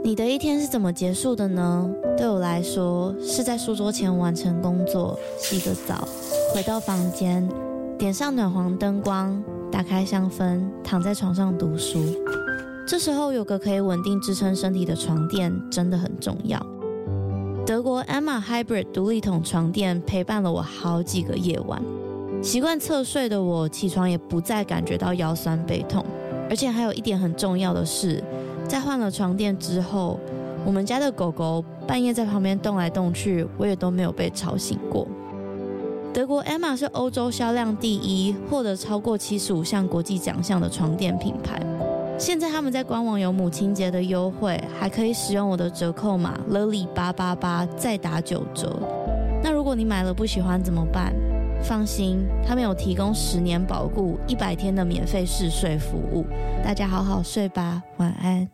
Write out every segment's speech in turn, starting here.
你的一天是怎么结束的呢？对我来说，是在书桌前完成工作，洗个澡，回到房间，点上暖黄灯光，打开香氛，躺在床上读书。这时候有个可以稳定支撑身体的床垫真的很重要。德国 Emma Hybrid 独立筒床垫陪伴了我好几个夜晚，习惯侧睡的我起床也不再感觉到腰酸背痛。而且还有一点很重要的是，在换了床垫之后，我们家的狗狗半夜在旁边动来动去，我也都没有被吵醒过。德国 Emma 是欧洲销量第一，获得超过75项国际奖项的床垫品牌。现在他们在官网有母亲节的优惠，还可以使用我的折扣码 Lily888 再打9折。那如果你买了不喜欢怎么办？放心，他们有提供10年保固、100天的免费试睡服务。大家好好睡吧，晚安。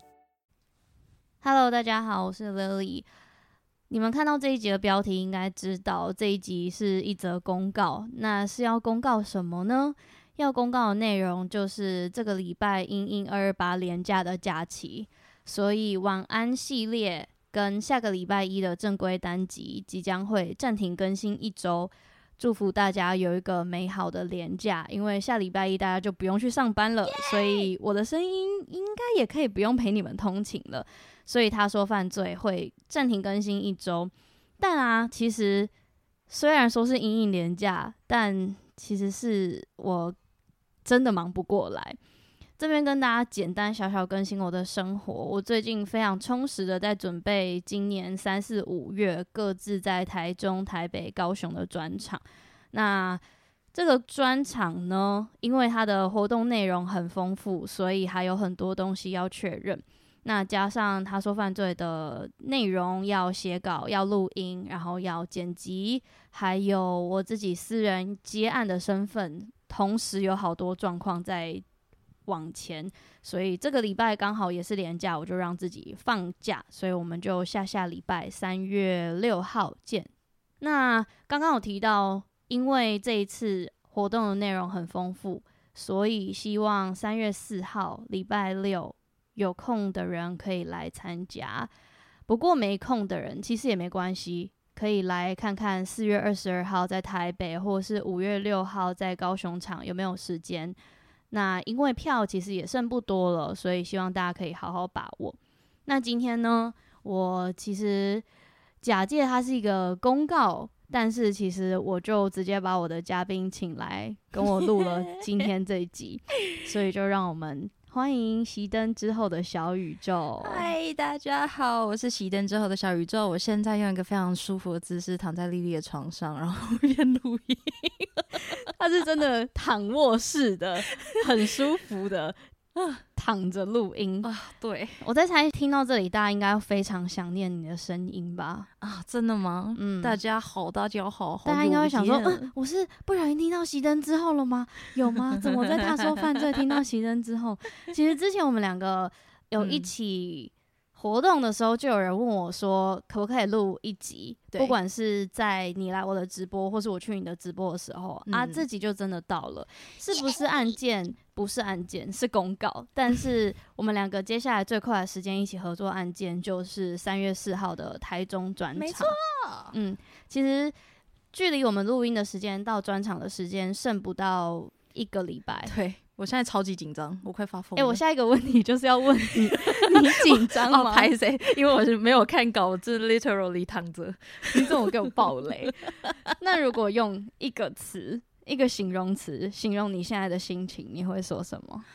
Hello， 大家好，我是 Lily。你们看到这一集的标题，应该知道这一集是一则公告。那是要公告什么呢？要公告的内容就是这个礼拜因应228连假的假期，所以晚安系列跟下个礼拜一的正规单集即将会暂停更新1周。祝福大家有一个美好的连假，因为下礼拜一大家就不用去上班了，所以我的声音应该也可以不用陪你们通勤了。所以他说犯罪会暂停更新1周，但其实虽然说是因应连假，但其实是我真的忙不过来。这边跟大家简单小小更新我的生活。我最近非常充实的在准备今年3、4、5月各自在台中、台北、高雄的专场。那这个专场呢，因为它的活动内容很丰富，所以还有很多东西要确认。那加上他说犯罪的内容要写稿、要录音，然后要剪辑，还有我自己私人接案的身份，同时有好多状况在往前，所以这个礼拜刚好也是连假，我就让自己放假，所以我们就下礼拜3月6号见。那刚刚有提到，因为这一次活动的内容很丰富，所以希望3月4号礼拜六有空的人可以来参加。不过没空的人其实也没关系，可以来看看4月22号在台北，或是5月6号在高雄场有没有时间。那因为票其实也剩不多了，所以希望大家可以好好把握。那今天呢，我其实假借它是一个公告，但是其实我就直接把我的嘉宾请来跟我录了今天这一集所以就让我们欢迎熄灯之后的小宇宙。 嗨，大家好，我是熄灯之后的小宇宙。我现在用一个非常舒服的姿势躺在丽丽的床上，然后边录音。 他是真的躺卧式的，很舒服的躺着录音啊。对， 我在猜听到这里，大家应该非常想念你的声音吧？ 啊，真的吗？大家好，大家好， 大家应该会想说，我是不小心听到熄灯之后了吗？有吗？怎么在他说犯罪听到熄灯之后？其实之前我们两个有一起活动的时候，就有人问我说，可不可以录一集？不管是在你来我的直播，或是我去你的直播的时候这集就真的到了。是不是案件？不是案件，是公告。但是我们两个接下来最快的时间一起合作案件，就是3月4号的台中专场。 没错， 其实距离我们录音的时间到专场的时间剩不到1个礼拜。 对，我现在超级紧张，我快发疯了。 我下一个问题就是要问你，你紧张吗？ 拍谁？因为我是没有看稿，我是 literally 躺着。 你怎么给我爆雷？那如果用一个词，一个形容词形容你现在的心情，你会说什么？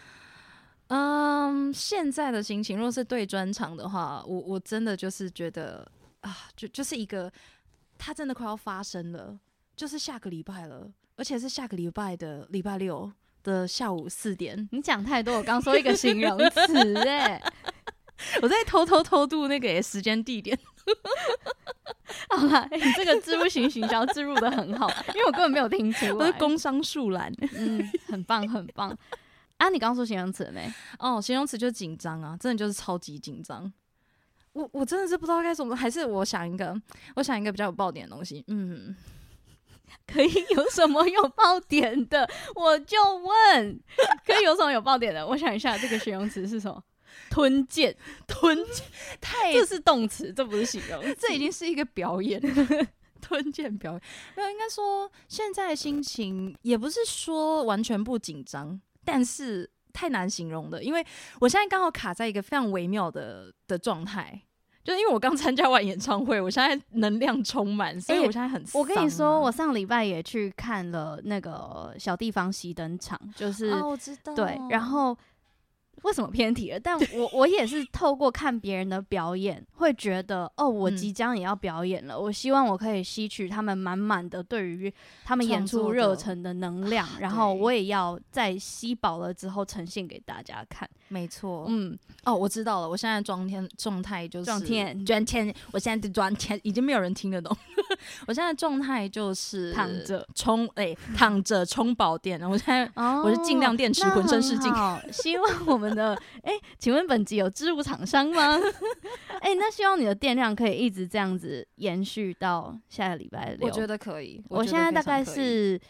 现在的心情，如果是对专场的话，我真的就是觉得就是一个，它真的快要发生了，就是下个礼拜了，而且是下个礼拜的礼拜六的下午4点。 你讲太多，我刚说一个形容词我在偷渡那个时间地点。 好啦，你这个置入型行销置入的很好，因为我根本没有听出来。 我是工商树懒。 很棒很棒你刚刚说形容词了没？ 形容词就是紧张啊，真的就是超级紧张。我真的是不知道该说什么，还是我想一个比较有爆点的东西。 可以有什么有爆点的？我就问，可以有什么有爆点的？我想一下，这个形容词是什么？ 吞剑， 太这是动词，这不是形容词。 这已经是一个表演吞剑表演。没有，应该说现在的心情也不是说完全不紧张，但是太难形容的，因为我现在刚好卡在一个非常微妙的状态。就是因为我刚参加完演唱会，我现在能量充满，所以我现在很丧啊。 我跟你说，我上礼拜也去看了那个小地方熄灯场，就是我知道， 对，然后为什么偏题了？但我也是透过看别人的表演，会觉得我即将也要表演了。我希望我可以吸取他们满满的对于他们演出热忱的能量，然后我也要在吸饱了之后呈现给大家看。 没错，我知道了，我现在状态就是状态， 我现在的状态已经没有人听得懂。我现在状态就是躺着躺着充饱电。我现在我是尽量电池浑身是劲。 希望我们的请问本集有置入厂商吗？那希望你的电量可以一直这样子延续到下个礼拜六。 我觉得可以。 我现在大概是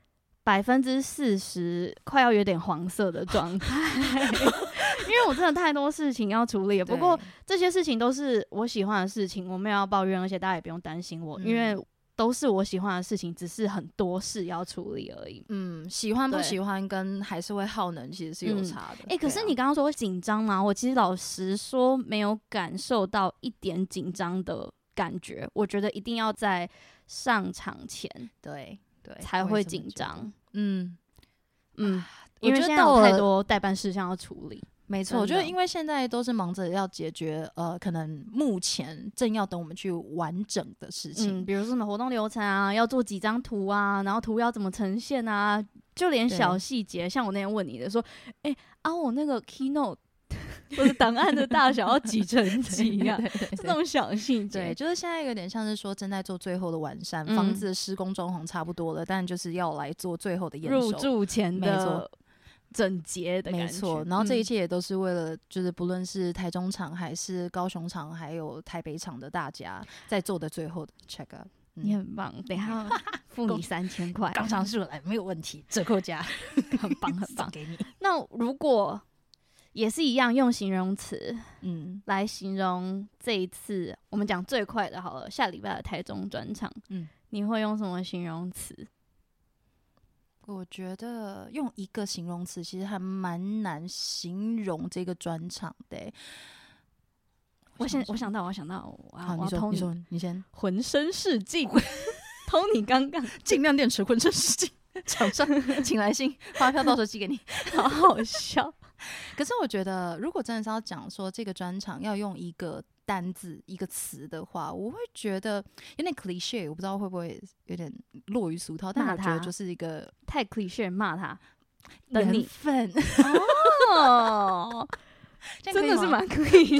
40%，快要有点黄色的状态，因为我真的太多事情要处理了。不过这些事情都是我喜欢的事情，我没有要抱怨，而且大家也不用担心我，因为都是我喜欢的事情，只是很多事要处理而已。 喜欢不喜欢跟还是会耗能其实是有差的。 可是你刚刚说紧张吗？我其实老实说没有感受到一点紧张的感觉。我觉得一定要在上场前对才会紧张。因为现在有太多代办事项要处理。 没错，我觉得因为现在都是忙着要解决可能目前正要等我们去完整的事情， 比如说什么活动流程啊，要做几张图啊，然后图要怎么呈现啊，就连小细节，像我那天问你的说，我那个 keynote 我的档案的大小要几乘几啊，这种小细节。 对，就是现在有点像是说正在做最后的完善，房子的施工装潢差不多了，但就是要来做最后的验收， 入住前的整洁的感觉。 没错，然后这一切也都是为了，就是不论是台中场还是高雄场，还有台北场的大家在做的最后的 check up。 你很棒，等一下付你3000块， 刚尝试来没有问题，折扣价， 很棒很棒， 给你。 那如果也是一样用形容词，来形容这一次我们讲最快的好了，下礼拜的台中专场，你会用什么形容词？ 我觉得用一个形容词其实还蛮难形容这个专场的。 我想到， 你先， 浑身是劲，偷你刚刚尽量电池浑身是劲，厂商请来信，发票到时候寄给你， 好好笑。 可是我觉得，如果真的是要讲说这个专场要用一个单字、一个词的话，我会觉得有点 cliché， 我不知道会不会有点落于俗套，但我觉得就是一个太 cliché， 骂他缘分哦，真的是蛮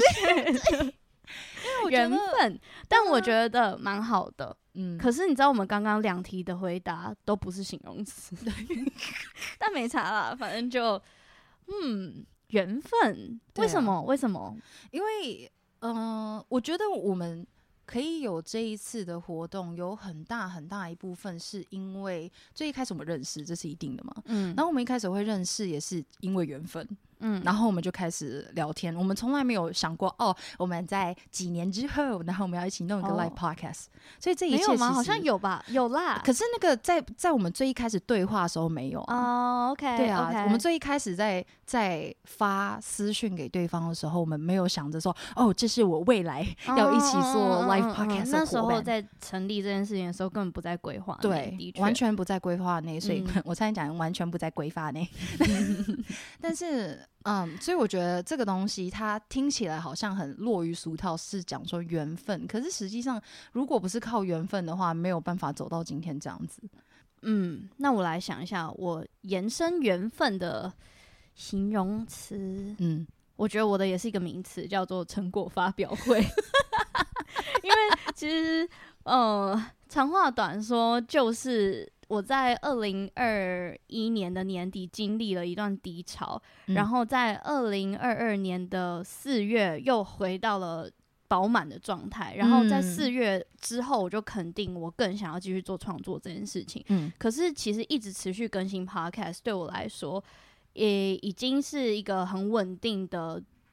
cliché 的。缘分，但我觉得蛮好的。可是你知道我们刚刚2题的回答都不是形容词，但没差啦，反正就缘分。为什么？为什么？ 因为我觉得我们可以有这一次的活动，有很大很大一部分是因为最一开始我们认识，这是一定的嘛。然后我们一开始会认识也是因为缘分。然后我们就开始聊天，我们从来没有想过我们在几年之后，然后我们要一起弄一个 live podcast，所以这一切没有吗？好像有吧，有啦。 可是那个在我们最一开始对话的时候没有 OK， 对啊，我们最一开始在发私讯给对方的时候，我们没有想着说这是我未来要一起做 live podcast 的伙伴。 那时候在成立这件事情的时候，根本不在规划内， 对，完全不在规划内，所以我才讲完全不在规划内。但是所以我觉得这个东西它听起来好像很落于俗套，是讲说缘分，可是实际上如果不是靠缘分的话，没有办法走到今天这样子。 那我来想一下，我延伸缘分的形容词，我觉得我的也是一个名词，叫做成果发表会。因为其实长话短说，就是我在2021年的年底经历了一段低潮，然后在2022年的4月又回到了饱满的状态，然后在4月之后，我就肯定我更想要继续做创作这件事情。可是其实一直持续更新 podcast 对我来说，也已经是一个很稳定的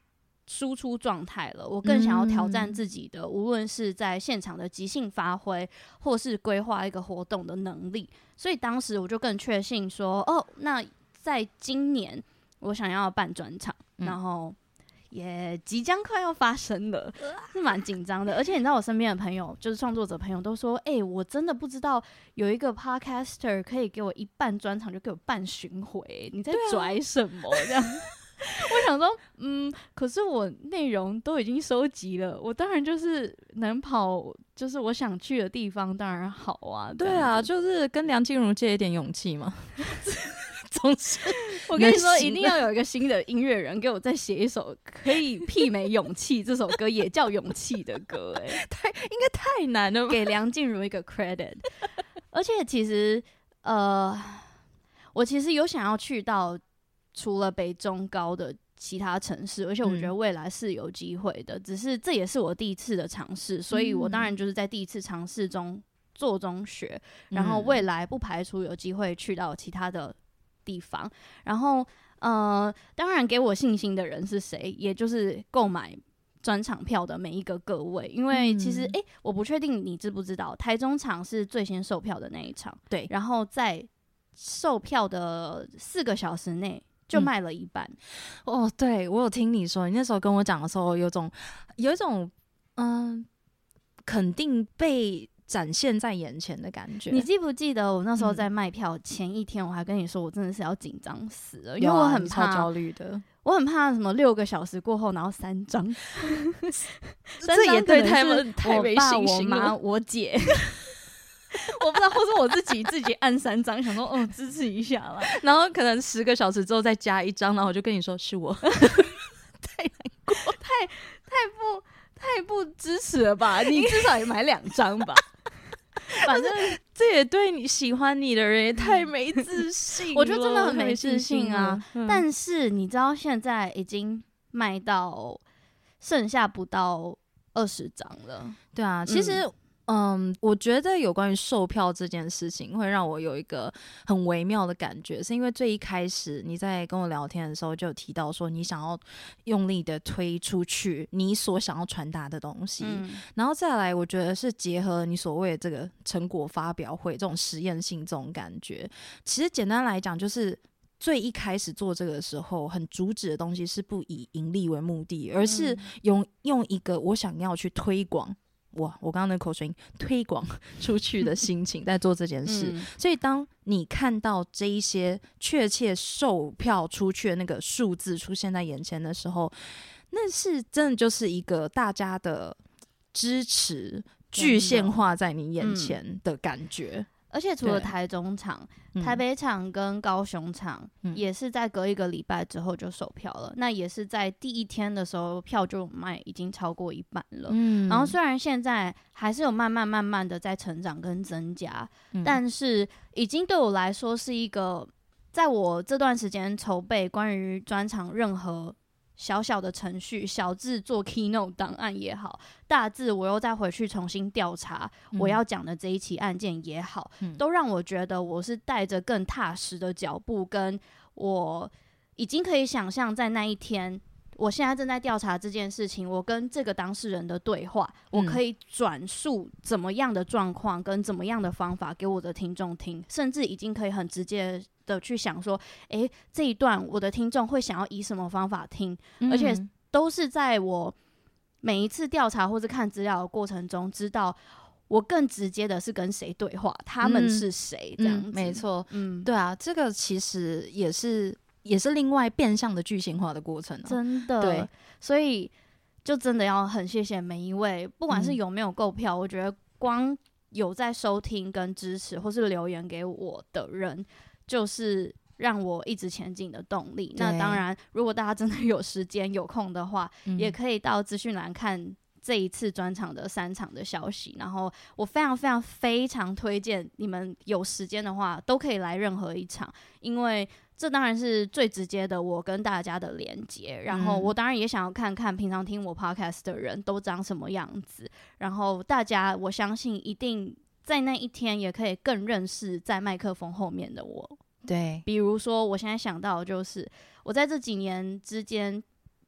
输出状态了，我更想要挑战自己的，无论是在现场的即兴发挥，或是规划一个活动的能力。所以当时我就更确信说，那在今年我想要办专场，然后也即将快要发生了，是蛮紧张的。而且你知道我身边的朋友，就是创作者朋友都说，我真的不知道有一个 podcaster 可以给我一办专场就给我办巡回，你在拽什么这样？我想说，可是我内容都已经收集了，我当然就是能跑，就是我想去的地方，当然好啊。 对啊，就是跟梁静茹借一点勇气嘛。总是， 我跟你说，一定要有一个新的音乐人给我再写一首可以媲美《勇气》这首歌，也叫《勇气》的歌，应该太难了吧， 给梁静茹一个 credit。而且其实，我其实有想要去到除了北中高的其他城市，而且我觉得未来是有机会的，只是这也是我第一次的尝试，所以我当然就是在第一次尝试中做中学，然后未来不排除有机会去到其他的地方。然后当然给我信心的人是谁，也就是购买专场票的每一个各位，因为其实我不确定你知不知道，台中场是最先售票的那一场，对，然后在售票的4个小时内就卖了一半。 对，我有听你说，你那时候跟我讲的时候，有一种肯定被展现在眼前的感觉。 你记不记得我那时候在卖票前一天，我还跟你说我真的是要紧张死了，因为我很怕， 超焦虑的， 我很怕什么6个小时过后然后3张这也对他们太没信心了。 我妈我姐我不知道，或是我自己按3张，想说支持一下啦。 然后可能10个小时之后再加1张，然后我就跟你说是我，太难过， 太不支持了吧？你至少也买2张吧。反正这也对你喜欢你的人也太没自信了。 我觉得真的很没自信啊。但是你知道现在已经卖到剩下不到20张了。 对啊，其实我觉得有关于售票这件事情会让我有一个很微妙的感觉，是因为最一开始你在跟我聊天的时候就有提到说你想要用力的推出去你所想要传达的东西，然后再来我觉得是结合你所谓的这个成果发表会这种实验性这种感觉。其实简单来讲就是最一开始做这个的时候很主旨的东西是不以盈利为目的，而是用一个我想要去推广我刚刚的口水音推广出去的心情在做这件事。所以当你看到这一些确切售票出去的那个数字出现在眼前的时候，那是真的就是一个大家的支持具现化在你眼前的感觉。 而且除了台中场，台北场跟高雄场也是在隔1个礼拜之后就售票了，那也是在第1天的时候票就卖已经超过1半了。然后虽然现在还是有慢慢的在成长跟增加，但是已经对我来说是一个在我这段时间筹备关于专场任何小小的程序，小至做 keynote 档案也好，大至我又再回去重新调查我要讲的这一起案件也好，都让我觉得我是带着更踏实的脚步，跟我已经可以想象在那一天我现在正在调查这件事情，我跟这个当事人的对话，我可以转述怎么样的状况跟怎么样的方法给我的听众听，甚至已经可以很直接的去想说这一段我的听众会想要以什么方法听，而且都是在我每一次调查或是看资料的过程中知道我更直接的是跟谁对话，他们是谁这样子。 没错，对啊，这个其实也是另外变相的具象化的过程真的。对，所以就真的要很谢谢每一位，不管是有没有购票，我觉得光有在收听跟支持或是留言给我的人，就是让我一直前进的动力。那当然如果大家真的有时间有空的话，也可以到资讯栏看这一次专场的3场的消息，然后我非常非常非常推荐你们有时间的话都可以来任何一场，因为这当然是最直接的我跟大家的连结，然后我当然也想要看看平常听我 podcast 的人都长什么样子，然后大家我相信一定在那一天也可以更认识在麦克风后面的我。 对， 比如说我现在想到的就是我在这几年之间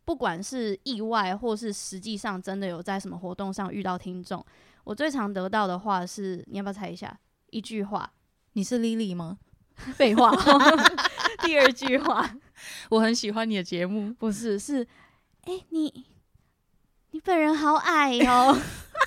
不管是意外或是实际上真的有在什么活动上遇到听众，我最常得到的话是，你要不要猜一下？一句话。 你是 Lily 吗？ 废话。第二句话， 我很喜欢你的节目。 不是，是你本人好矮哦。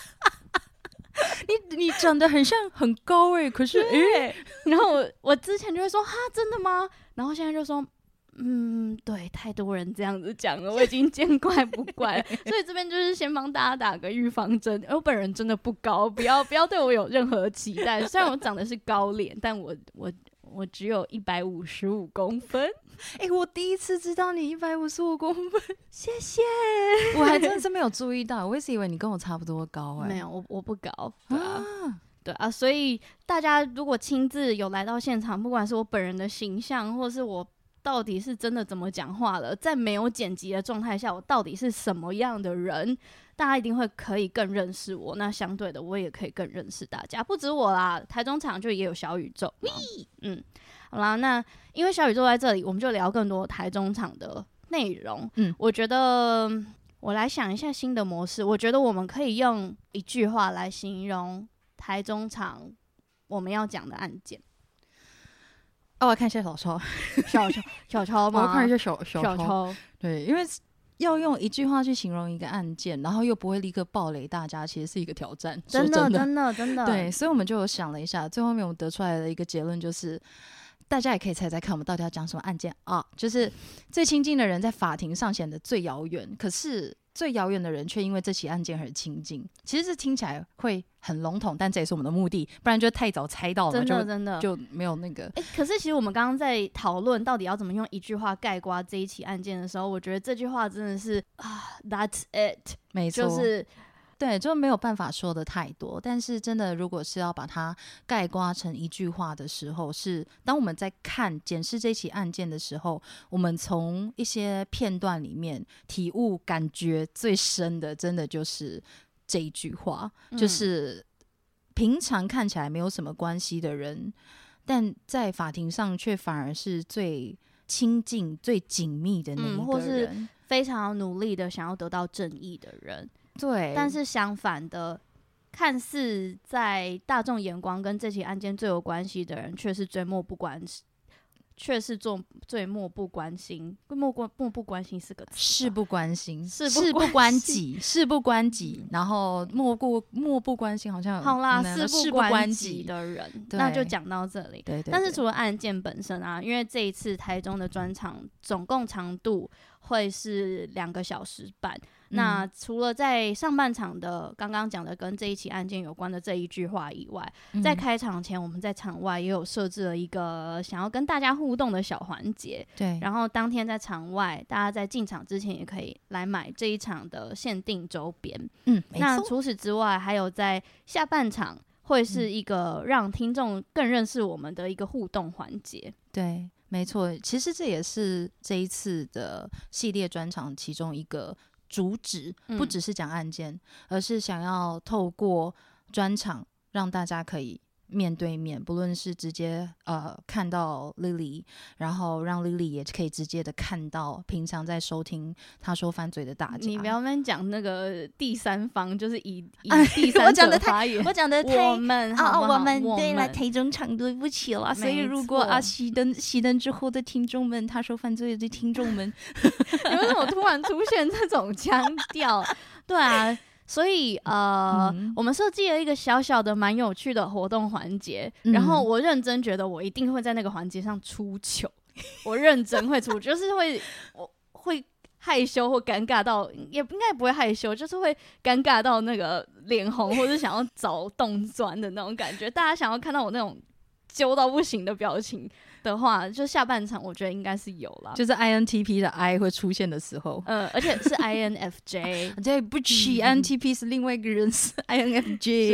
你长得很像很高可是然后我之前就会说哈真的吗？然后现在就说对，太多人这样子讲了，我已经见怪不怪了。所以这边就是先帮大家打个预防针，我本人真的不高，不要对我有任何期待。虽然我长得是高脸，但我只有155公分。 我第一次知道你155公分， 谢谢。 我还真的是没有注意到，我一直以为你跟我差不多高没有，我不高。对啊，所以大家如果亲自有来到现场，不管是我本人的形象，或是我到底是真的怎么讲话了，在没有剪辑的状态下，我到底是什么样的人，大家一定会可以更认识我。那相对的，我也可以更认识大家，不止我啦，台中场就也有小宇宙。好啦，那因为小宇宙在这里，我们就聊更多台中场的内容。我觉得我来想一下新的模式，我觉得我们可以用一句话来形容台中场我们要讲的案件。 我看一下小抄， 小抄吗？ 我看一下小抄。 对，因为要用一句话去形容一个案件，然后又不会立刻爆雷大家，其实是一个挑战。 真的。 对，所以我们就有想了一下，最后面我们得出来的一个结论就是，大家也可以猜猜看，我们到底要讲什么案件啊？就是最亲近的人在法庭上显得最遥远，可是最遥远的人却因为这起案件而亲近。其实这听起来会很笼统，但这也是我们的目的，不然就太早猜到了， 真的就没有那个。 可是其实我们刚刚在讨论到底要怎么用一句话概括这一起案件的时候，我觉得这句话真的是That's it， 没错， 就是对，就没有办法说的太多。但是真的，如果是要把它概括成一句话的时候，是当我们在检视这起案件的时候，我们从一些片段里面体悟感觉最深的，真的就是这一句话，就是平常看起来没有什么关系的人，但在法庭上却反而是最亲近、最紧密的那一个人， 或是非常努力的想要得到正义的人。 对， 但是相反的，看似在大众眼光跟这起案件最有关系的人，却是最漠不关心。最漠不关心，漠不关心是个词， 事不关心， 事不关己，事不关己，然后漠不关心，好像好啦，事不关己的人，那就讲到这里。 对， 但是除了案件本身啊，因为这一次台中的专场总共长度会是2个小时半。那除了在上半场的刚刚讲的跟这一起案件有关的这一句话以外，在开场前我们在场外也有设置了一个想要跟大家互动的小环节。 对， 然后当天在场外，大家在进场之前也可以来买这一场的限定周边。那除此之外，还有在下半场会是一个让听众更认识我们的一个互动环节。 对，没错，其实这也是这一次的系列专场其中一个主旨，不只是讲案件，而是想要透过专场让大家可以面对面，不论是直接看到 Lily， 然后让 Lily 也可以直接的看到平常在收听他说犯罪的大家。 你不要们讲那个第三方，就是以第三者发言。 我讲的太我们对了，台中场对不起了。所以如果熄灯之后的听众们，他说犯罪的听众们， 你为什么突然出现这种腔调？对啊。所以我们设计了一个小小的蛮有趣的活动环节，然后我认真觉得我一定会在那个环节上出糗，我认真会出，就是我会害羞或尴尬到，也应该不会害羞，就是会尴尬到那个脸红，或者想要找洞钻的那种感觉。大家想要看到我那种揪到不行的表情的话，就下半场我觉得应该是有啦， 就是 INTP 的 I 会出现的时候， 而且是 INFJ， 对不起，INTP 是另外一个人，是 INFJ， 是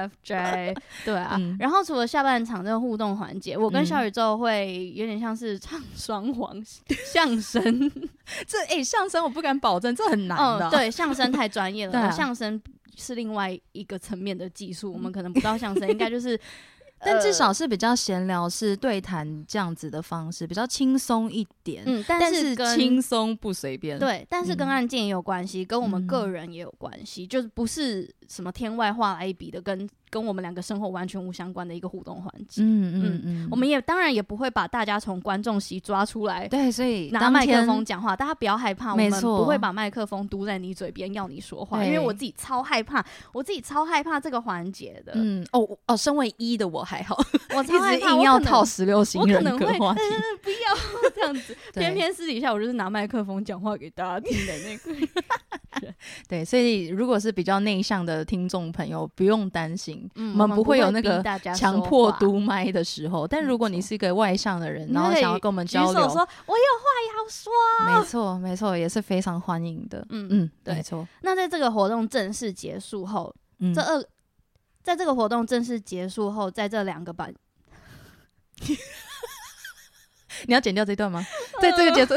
INFJ， 对啊。然后除了下半场这个互动环节，我跟小宇宙会有点像是唱双簧相声， 相声我不敢保证，这很难的。 对，相声太专业了，相声是另外一个层面的技术，我们可能不到相声，应该就是但至少是比较闲聊，是对谈这样子的方式，比较轻松一点。但是轻松不随便。 对，但是跟案件也有关系，跟我们个人也有关系，就是不是什么天外画来一笔的，跟我们两个生活完全无相关的一个互动环节。我们也当然也不会把大家从观众席抓出来， 对，所以拿麦克风讲话，大家不要害怕，我们不会把麦克风嘟在你嘴边要你说话，因为我自己超害怕这个环节的。 身为一的我还好， 我超害怕， 硬要套16型人格话题， 不要这样子。偏偏私底下我就是拿麦克风讲话给大家听的那个人。 对，所以如果是比较内向的听众朋友，不用担心，我们不会有那个强迫嘟麦的时候。但如果你是一个外向的人，然后想要跟我们交流， 举手说我有话要说， 没错没错，也是非常欢迎的。对，没错。 那在这个活动正式结束后，在这个活动正式结束后，在这2个版你要剪掉这段吗？在这个结束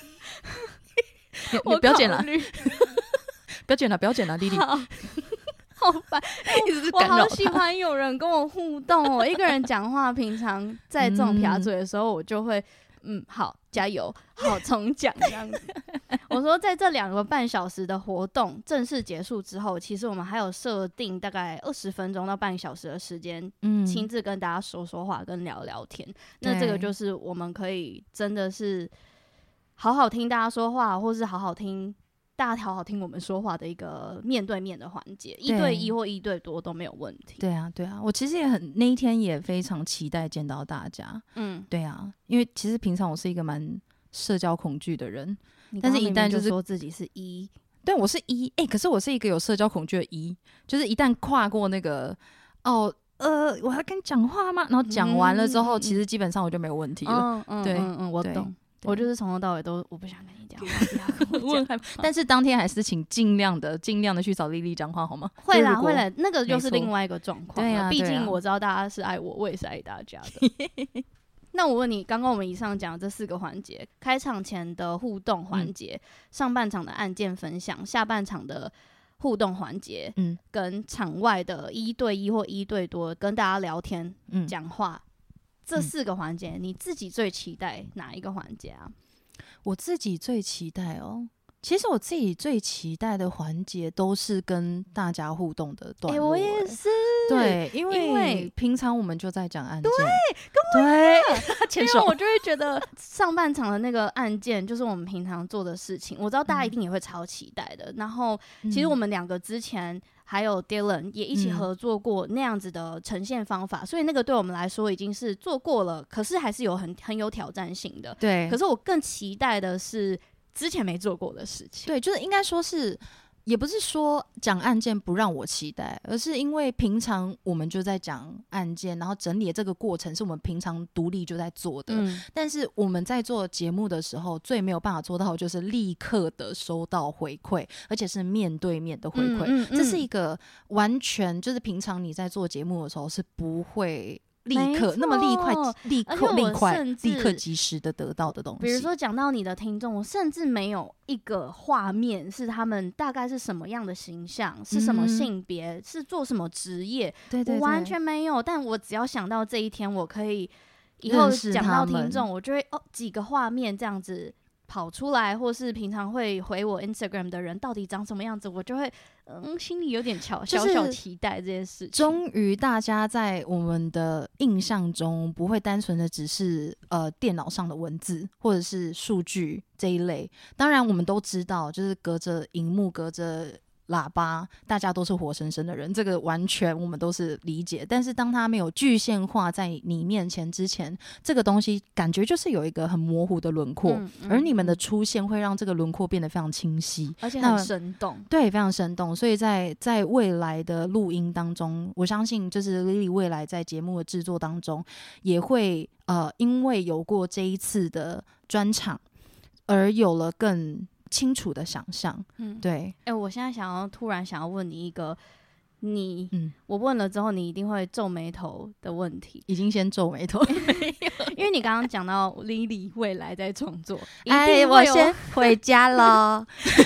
你不要剪了不要剪了，不要剪了，莉莉。 好烦，我好喜欢有人跟我互动哦。一个人讲话，平常在这种撇嘴的时候，我就会好，加油，好，重讲这样子。我说，在这2个半小时的活动正式结束之后，其实我们还有设定大概20分钟到半小时的时间，亲自跟大家说说话，跟聊聊天。那这个就是我们可以真的是好好听大家说话，或是好好听大家好好听我们说话的一个面对面的环节，1对1或1对多都没有问题。 对啊，对啊，我其实那一天也非常期待见到大家。对啊，因为其实平常我是一个蛮社交恐惧的人，但是一旦就是说自己是1， 对，我是1，可是我是一个有社交恐惧的1，就是一旦跨过那个我要跟你讲话吗？然后讲完了之后，其实基本上我就没有问题了。对， 我懂。我就是从头到尾都我不想跟你讲话， 但是当天还是请尽量的去找莉莉讲话好吗？ 会啦，那个就是另外一个状况。 对啊， 毕竟我知道大家是爱我，我也是爱大家的。那我问你，刚刚我们以上讲的这4个环节：开场前的互动环节，上半场的案件分享，下半场的互动环节，跟场外的1对1或1对多跟大家聊天、讲话。这4个环节，你自己最期待哪一个环节啊？ 我自己最期待其实我自己最期待的环节都是跟大家互动的段落。 我也是。 对，因为平常我们就在讲案件， 对，因为我就会觉得上半场的那个案件就是我们平常做的事情，我知道大家一定也会超期待的。然后，其实我们2个之前还有 Dylan 也一起合作过那样子的呈现方法，所以那个对我们来说已经是做过了，可是还是有很有挑战性的。 对， 可是我更期待的是之前没做过的事情。 对，就是应该说是，也不是说讲案件不让我期待，而是因为平常我们就在讲案件，然后整理的这个过程是我们平常独立就在做的。但是我们在做节目的时候，最没有办法做到的就是立刻的收到回馈，而且是面对面的回馈。这是一个完全就是平常你在做节目的时候是不会立刻那么立刻及时的得到的东西。 比如说讲到你的听众，我甚至没有一个画面是他们大概是什么样的形象，是什么性别，是做什么职业，我完全没有。但我只要想到这一天，我可以以后讲到听众，我就会几个画面这样子跑出来，或是平常会回我 Instagram 的人到底长什么样子，我就会心里有点小小期待这件事情。 终于大家在我们的印象中不会单纯的只是电脑上的文字或者是数据这一类，当然我们都知道就是隔着荧幕隔着喇叭大家都是活生生的人，这个完全我们都是理解。但是当它没有具现化在你面前之前，这个东西感觉就是有一个很模糊的轮廓，而你们的出现会让这个轮廓变得非常清晰， 而且很生动。 对，非常生动。所以在未来的录音当中，我相信就是 Lily 未来在节目的制作当中也会因为有过这一次的专场而有了更清楚的想象。对。 我现在突然想要问你一个我问了之后你一定会皱眉头的问题。 已经先皱眉头因为你刚刚讲到 Lily 未来在创作， 我先回家了一定会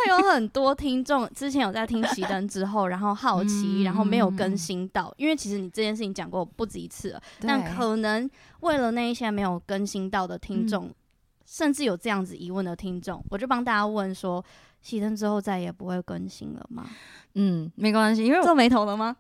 为有很多听众之前有在听熄灯之后，然后好奇，然后没有更新到，因为其实你这件事情讲过不止一次了，但可能为了那一些没有更新到的听众，甚至有这样子疑问的听众，我就帮大家问说，熄灯之后再也不会更新了吗？ 没关系，因为我皱眉头了吗？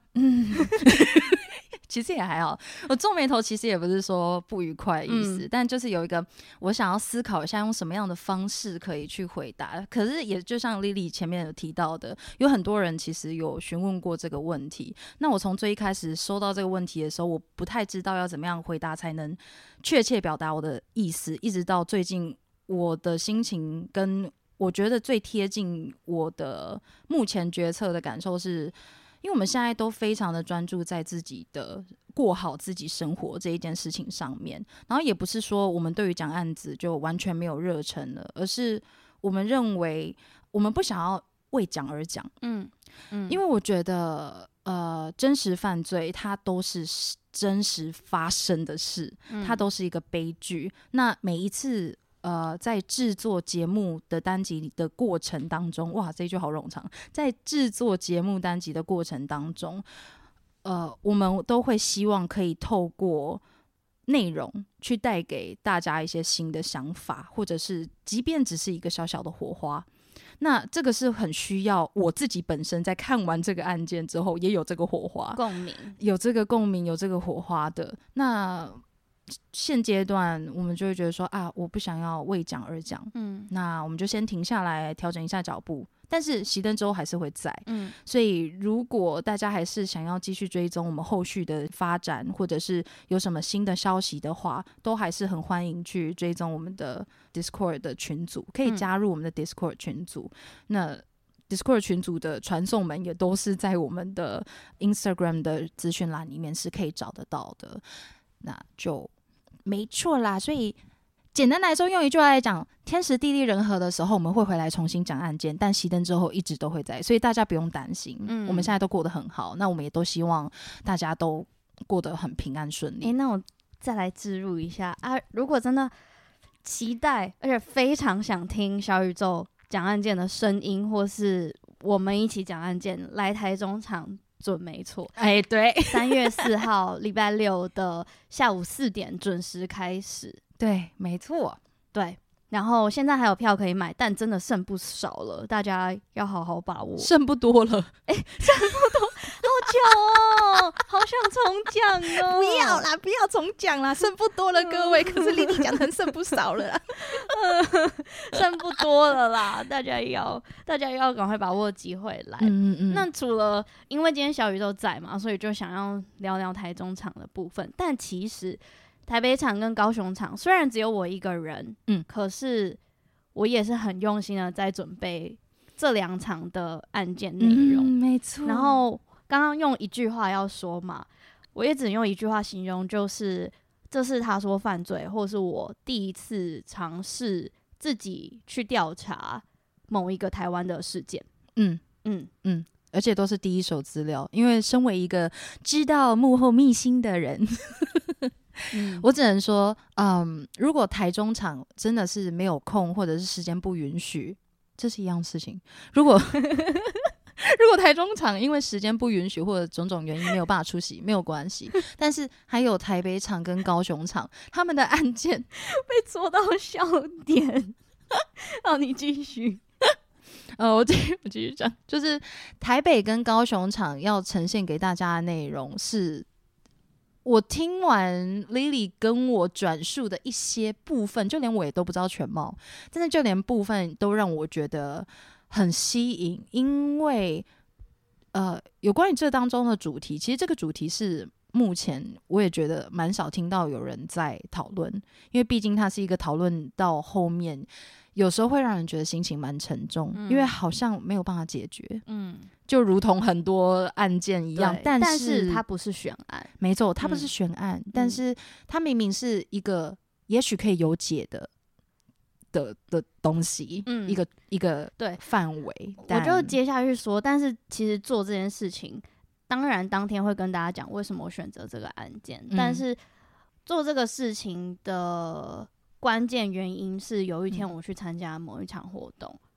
其实也还好，我皱眉头其实也不是说不愉快的意思，但就是有一个我想要思考一下用什么样的方式可以去回答。可是也就像 Lily 前面有提到的，有很多人其实有询问过这个问题。那我从最一开始收到这个问题的时候，我不太知道要怎么样回答才能确切表达我的意思，一直到最近我的心情跟我觉得最贴近我的目前决策的感受是，因为我们现在都非常的专注在自己的过好自己生活这一件事情上面，然后也不是说我们对于讲案子就完全没有热忱了，而是我们认为我们不想要为讲而讲，因为我觉得真实犯罪它都是真实发生的事，它都是一个悲剧。那每一次在制作节目的单集的过程当中，哇，这一句好冗长。在制作节目单集的过程当中，我们都会希望可以透过内容去带给大家一些新的想法，或者是即便只是一个小小的火花。那这个是很需要我自己本身在看完这个案件之后也有这个火花共鸣， 有这个共鸣，有这个火花的。那现阶段我们就会觉得说啊，我不想要为讲而讲，那我们就先停下来调整一下脚步。但是熄灯之后还是会在，所以如果大家还是想要继续追踪我们后续的发展，或者是有什么新的消息的话，都还是很欢迎去追踪我们的 Discord 的群组，可以加入我们的 Discord 群组。那 Discord 群组的传送门也都是在我们的 Instagram 的资讯栏里面是可以找得到的，那就没错啦。所以简单来说，用一句话来讲，天时地利人和的时候我们会回来重新讲案件，但熄灯之后一直都会在，所以大家不用担心，我们现在都过得很好，那我们也都希望大家都过得很平安顺利。 那我再来置入一下啊，如果真的期待而且非常想听小宇宙讲案件的声音，或是我们一起讲案件，来台中场准没错， 对 ，3月4号礼拜六的下午4点准时开始， 对，没错， 对。然后现在还有票可以买，但真的剩不少了，大家要好好把握。 剩不多了， 剩不多，好久哦，好想重讲哦。 不要啦，不要重讲啦，剩不多了，各位。可是丽丽讲成剩不少了啦， 剩不多了啦，大家要赶快把握机会来。那除了因为今天小宇宙在嘛，所以就想要聊聊台中场的部分，但其实台北场跟高雄场虽然只有我一个人，可是我也是很用心的在准备这2场的案件内容， 没错。 然后刚刚用一句话要说嘛，我也只用一句话形容，就是这是他说犯罪，或是我第一次尝试自己去调查某一个台湾的事件。 而且都是第一手资料，因为身为一个知道幕后秘辛的人我只能说如果台中场真的是没有空，或者是时间不允许，这是一样事情。如果台中场因为时间不允许或者种种原因没有办法出席，没有关系，但是还有台北场跟高雄场他们的案件被戳到笑点好，你继续我继续讲，就是台北跟高雄场要呈现给大家的内容，是我听完 Lily 跟我转述的一些部分，就连我也都不知道全貌，但是就连部分都让我觉得很吸引。因为有关于这当中的主题，其实这个主题是目前我也觉得蛮少听到有人在讨论，因为毕竟它是一个讨论到后面有时候会让人觉得心情蛮沉重，因为好像没有办法解决，就如同很多案件一样，但是它不是悬案， 没错，它不是悬案，但是它明明是一个也许可以有解的东西，一个对范围。 我就接下去说，但是其实做这件事情，当然当天会跟大家讲为什么我选择这个案件，但是做这个事情的关键原因是有一天我去参加某一场活动，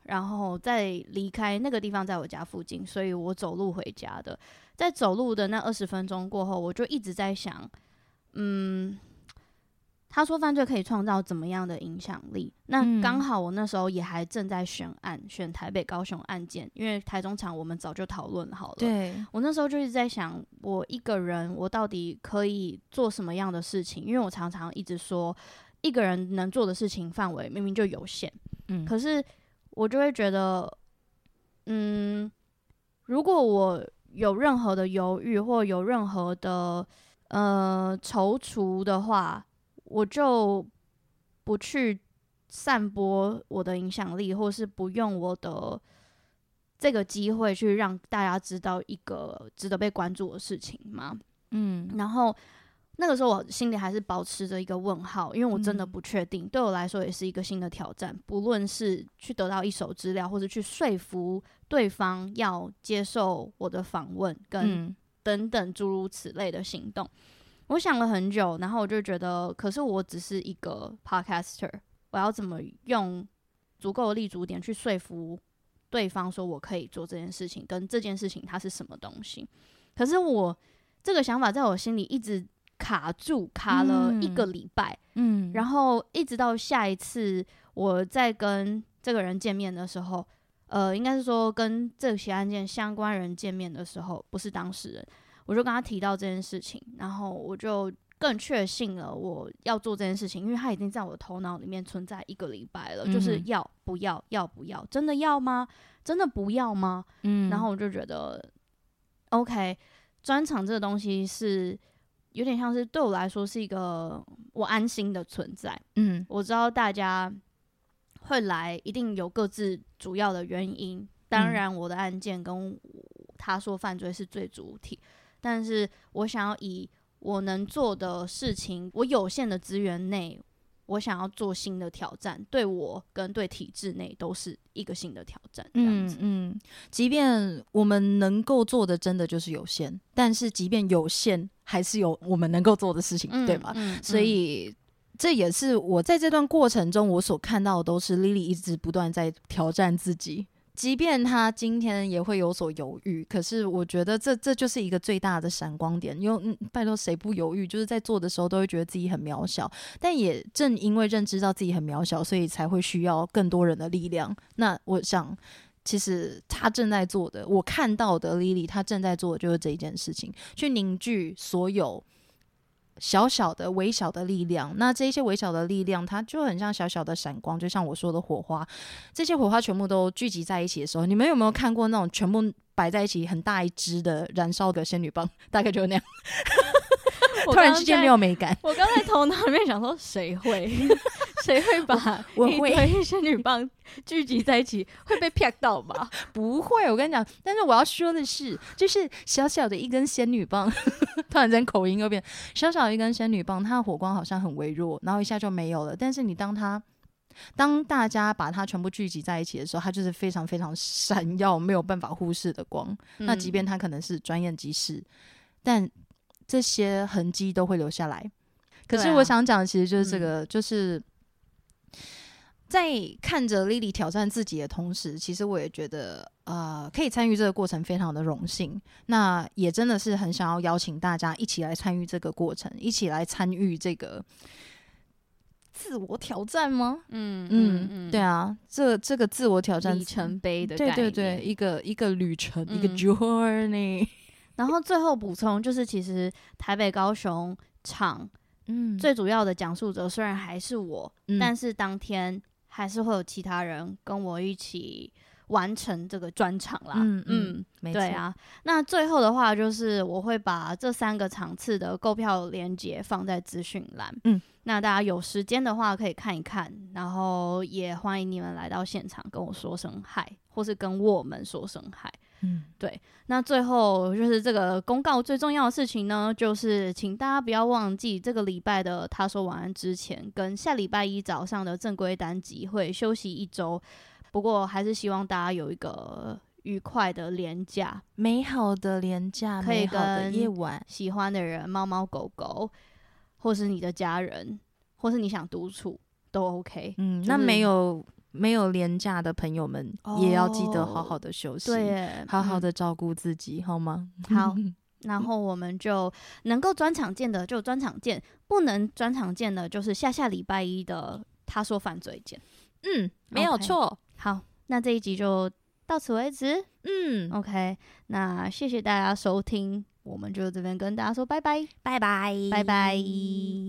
然后再离开那个地方，在我家附近，所以我走路回家的。在走路的那20分钟过后，我就一直在想，他说犯罪可以创造怎么样的影响力？那刚好我那时候也还正在选台北高雄案件，因为台中场我们早就讨论好了。 对， 我那时候就一直在想，我一个人我到底可以做什么样的事情？因为我常常一直说，一个人能做的事情范围明明就有限，可是我就会觉得，如果我有任何的犹豫或有任何的踌躇的话，我就不去散播我的影响力，或是不用我的这个机会去让大家知道一个值得被关注的事情吗？然后那个时候我心里还是保持着一个问号，因为我真的不确定，对我来说也是一个新的挑战，不论是去得到一手资料，或是去说服对方要接受我的访问跟等等诸如此类的行动。我想了很久，然后我就觉得，可是我只是一个 podcaster， 我要怎么用足够的立足点去说服对方说我可以做这件事情，跟这件事情它是什么东西？可是我这个想法在我心里一直卡了1个礼拜，然后一直到下一次我在跟这个人见面的时候，应该是说跟这起案件相关人见面的时候，不是当事人。我就跟他提到这件事情，然后我就更确信了我要做这件事情，因为他已经在我的头脑里面存在1个礼拜了，就是要不要，要不要，真的要吗？真的不要吗？然后我就觉得 OK， 专场这个东西是有点像是对我来说是一个我安心的存在。我知道大家会来一定有各自主要的原因，当然我的案件跟他说犯罪是最主体，但是我想要以我能做的事情，我有限的资源内，我想要做新的挑战，对我跟对体制内都是一个新的挑战。这样子， 即便我们能够做的真的就是有限，但是即便有限，还是有我们能够做的事情，对吧？所以这也是我在这段过程中我所看到的，都是 Lily 一直不断在挑战自己。即便他今天也会有所犹豫，可是我觉得这就是一个最大的闪光点。因为拜托谁不犹豫？就是在做的时候都会觉得自己很渺小，但也正因为认知到自己很渺小，所以才会需要更多人的力量。那我想其实他正在做的，我看到的 Lily 他正在做的就是这一件事情，去凝聚所有小小的微小的力量。那这些微小的力量它就很像小小的闪光，就像我说的火花，这些火花全部都聚集在一起的时候，你们有没有看过那种全部摆在一起很大一支的燃烧的仙女棒？大概就是那样突然之间没有美感。 我刚才头脑里面想说谁会把一堆仙女棒聚集在一起，会被啪到吧？ 不会，我跟你讲。但是我要说的是，就是小小的一根仙女棒突然间口音又变，小小的一根仙女棒，它的火光好像很微弱，然后一下就没有了。但是你当大家把它全部聚集在一起的时候，它就是非常非常闪耀，没有办法忽视的光。那即便它可能是专业技师，但这些痕迹都会留下来。可是我想讲的其实就是这个，就是在看着 Lily 挑战自己的同时，其实我也觉得可以参与这个过程非常的荣幸。那也真的是很想要邀请大家一起来参与这个过程，一起来参与这个自我挑战吗？对啊，这个自我挑战里程碑的概念， 对对对，一个旅程，一个 journey。 然后最后补充就是，其实台北高雄场最主要的讲述者虽然还是我，但是当天还是会有其他人跟我一起完成这个专场啦。 没错。 对啊。那最后的话就是我会把这3个场次的购票连结放在资讯栏。那大家有时间的话可以看一看，然后也欢迎你们来到现场跟我说声嗨，或是跟我们说声嗨。对。那最后就是这个公告最重要的事情呢，就是请大家不要忘记这个礼拜的他说晚安之前跟下礼拜一早上的正规单集会休息1周，不过还是希望大家有一个愉快的连假， 美好的连假， 可以跟夜晚喜欢的人猫猫狗狗，或是你的家人，或是你想独处都 OK。 那没没有连假的朋友们，也要记得好好的休息， 对耶， 好好的照顾自己，好吗？ 好。然后我们就能够专场见的就专场见，不能专场见的就是下礼拜一的他说犯罪见。 没有错。 好，那这一集就到此为止。OK， 那谢谢大家收听，我们就这边跟大家说拜拜， 拜拜， 拜拜。